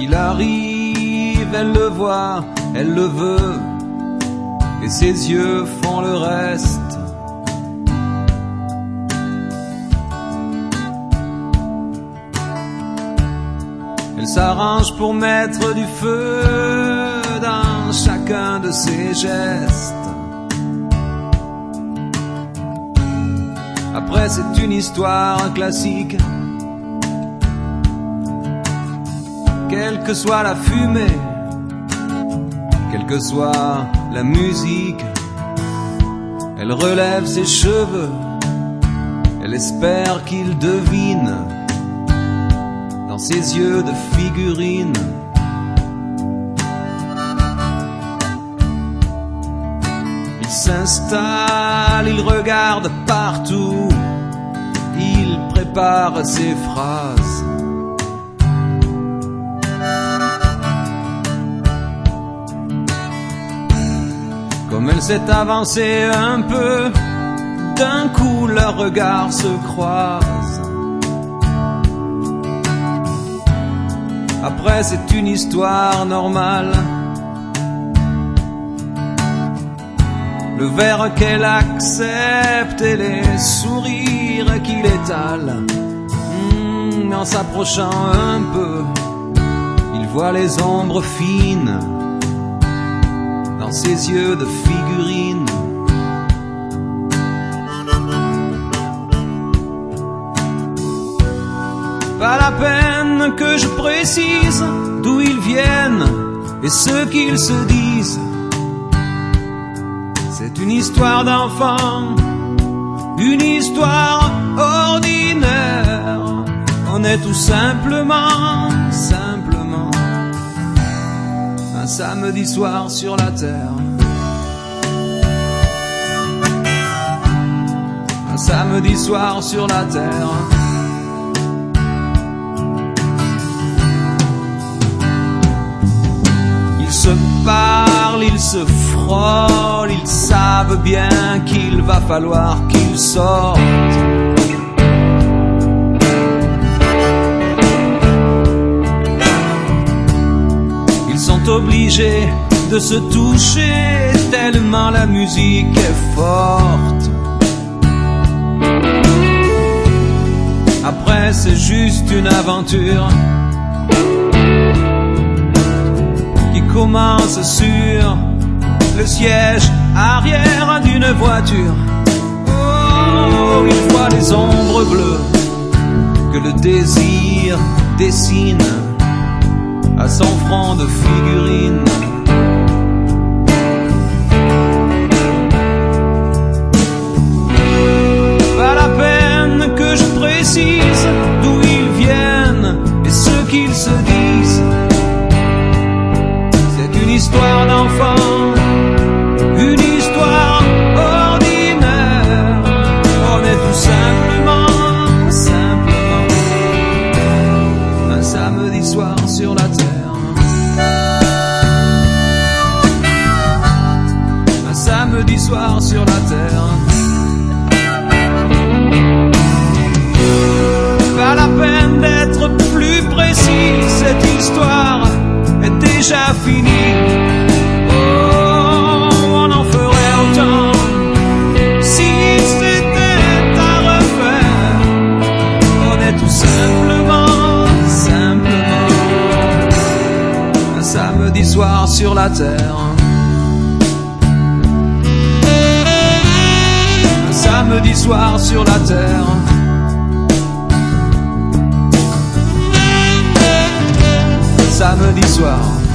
qu'il arrive, elle le voit, elle le veut, et ses yeux font le reste. Elle s'arrange pour mettre du feu dans chacun de ses gestes. Après, c'est une histoire classique. Quelle que soit la fumée, quelle que soit la musique, elle relève ses cheveux, elle espère qu'il devine dans ses yeux de figurine. Il s'installe, il regarde partout, il prépare ses phrases. Comme elle s'est avancée un peu, d'un coup leurs regards se croisent. Après, c'est une histoire normale. Le verre qu'elle accepte et les sourires qu'il étale. En s'approchant un peu, il voit les ombres fines dans ses yeux de figurine. Pas la peine que je précise d'où ils viennent et ce qu'ils se disent. C'est une histoire d'enfant, une histoire ordinaire. On est tout simplement un samedi soir sur la terre. Un samedi soir sur la terre. Ils se parlent, ils se frôlent, ils savent bien qu'il va falloir qu'ils sortent. Ils sont obligés de se toucher tellement la musique est forte. Après, c'est juste une aventure qui commence sur le siège arrière d'une voiture. Oh, il voit les ombres bleues que le désir dessine à son front de figurine. Pas la peine que je précise d'où ils viennent et ce qu'ils se disent. C'est une histoire d'enfant, une histoire ordinaire. On est tout simplement un samedi soir sur la terre. Un samedi soir sur la terre. Pas la peine d'être plus précis, cette histoire est déjà finie. Oh, on en ferait autant si c'était à refaire. On est tout simplement un samedi soir sur la terre. Un samedi soir sur la terre. Samedi soir.